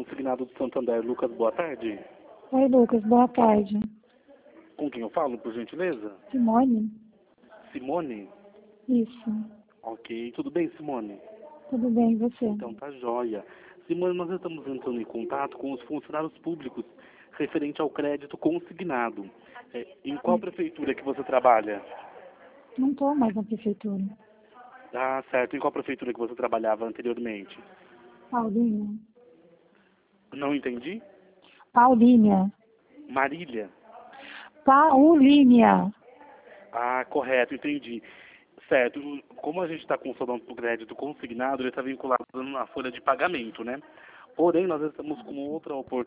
consignado do Santander. Lucas, boa tarde. Oi, Lucas, boa tarde. Com quem eu falo, por gentileza? Simone? Simone? Isso. Ok. Tudo bem, Simone? Tudo bem, e você? Então tá joia. Simone, nós estamos entrando em contato com os funcionários públicos referente ao crédito consignado. Em qual prefeitura que você trabalha? Não estou mais na prefeitura. Ah, certo. Em qual prefeitura que você trabalhava anteriormente? Paulínia? Não entendi? Paulínia. Marília? Paulínia. Ah, correto, entendi. Certo. Como a gente está com o saldo do crédito consignado, ele está vinculado na folha de pagamento, né? Porém, nós estamos com outra oportunidade